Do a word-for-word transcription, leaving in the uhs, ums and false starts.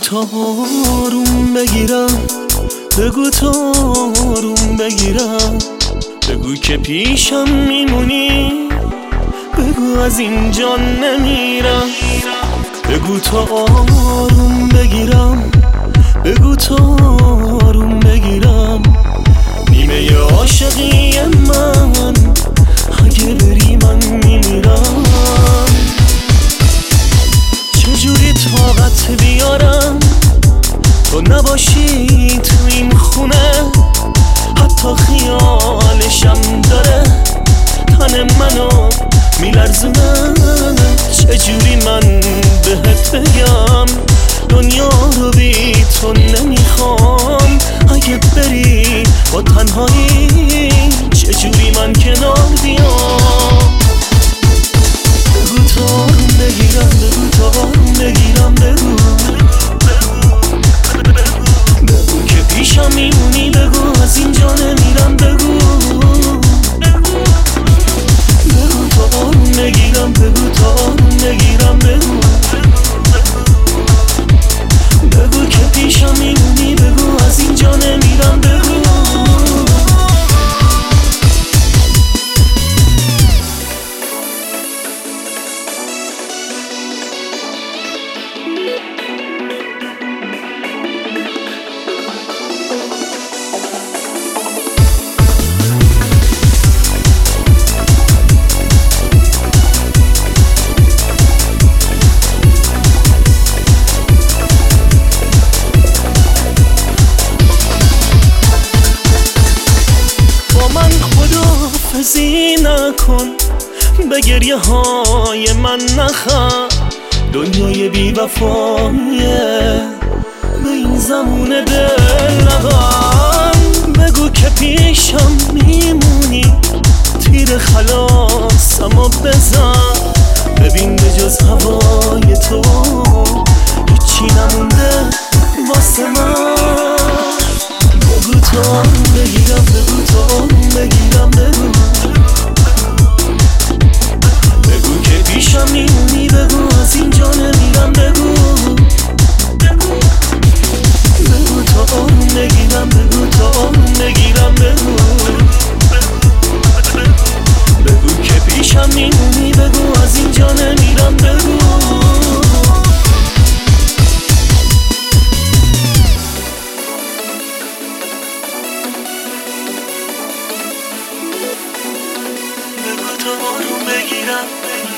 تا آروم بگیرم، بگو تا آروم بگیرم، بگو که پیشم میمونی، بگو از اینجا نمیرم، بگو تا آروم بگیرم، بگو تا آروم بگیرم، نیمه عاشقی من اگه بری من میمیرم. چجوری طاقت بیارم تو نباشی تو این خونه، حتی خیالشم داره تن منو میلرزونه. چجوری من بهت بگم دنیا رو بی تو نمیخوام، اگه بری با تنهایی چجوری من کنار بیام. بگو تا آروم بگیرم، بگو تا آروم بگیرم، بگو بگو که پیشم میمونی، بگو از اینجا نمیرم، بگو بگو تا آروم بگیرم، بگو تا آروم بگیرم، بگو بگو که پیشم میمونی، بگو از اینجا نمیرم، بگو. خداحافظی نکن، به گریه های من نخند، دنیای بی وفایه به این زمون دل نبند. بگو که پیشم میمونی، تیر خلاصمو بزن، ببین به جز هوای تو هیچی نمونده واسه من. بگو تا آروم بگیرم، بگو تا آروم بگیرم، بگو بگو که پیشم میمونی، بگو از اینجا نمیرم، بگو بگو تا آروم بگیرم، بگو تا آروم بگیرم، بگو بگو که پیشم میمونی، بگو از اینجا نمیرم، بگو. بگو تا آروم بگیرم.